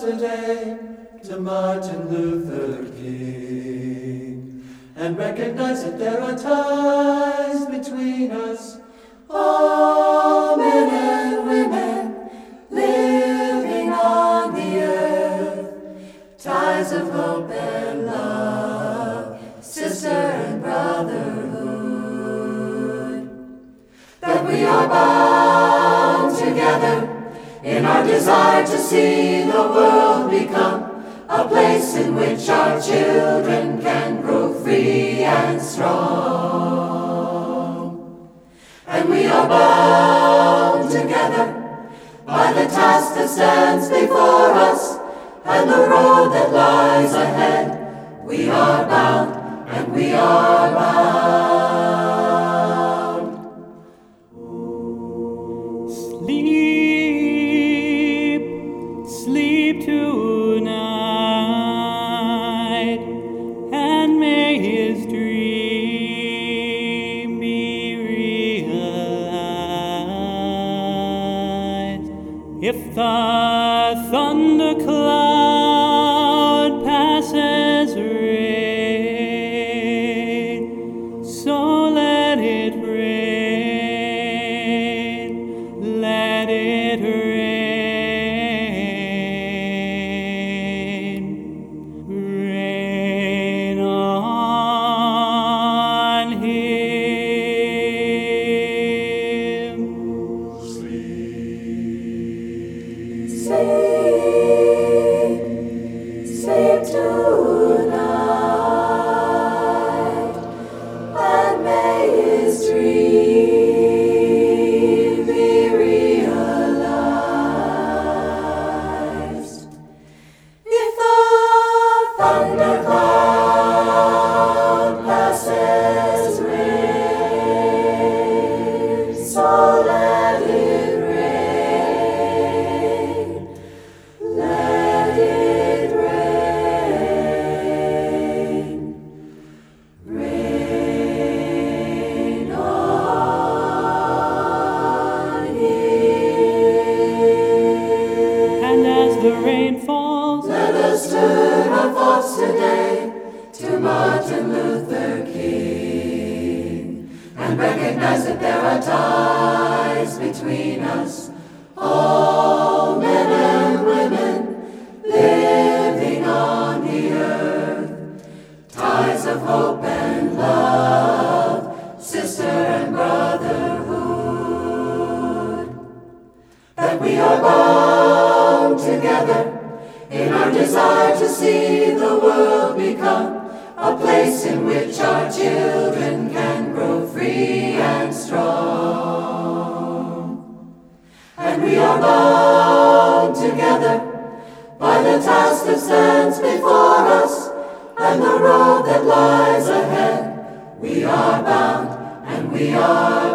today to Martin Luther King, and recognize that there are ties between us, all men and women living on the earth, ties of hope and love, sister and brotherhood, that we are bound together in our desire to see the world become a place in which our children can grow free and strong. And we are bound together by the task that stands before us and the road that lies ahead. We are bound and we are bound. Sleep, sleep tonight, and may his dream be realized. If the thundercloud passes rain, so let it rain, let it rain, rain on him. Sleep tonight, and may his dream be realized. If the thundercloud passes rain, so let it rain, let it rain, rain on him. And as the rain falls, Let us turn our thoughts today to Martin Luther King, and recognize that there are ties between us, all men and women living on the earth, ties of hope and love, sister and brotherhood, that we are bound together in our desire to see the world become a place in which our children can grow free and strong. And we are bound together by the task that stands before us and the road that lies ahead. We are bound and we are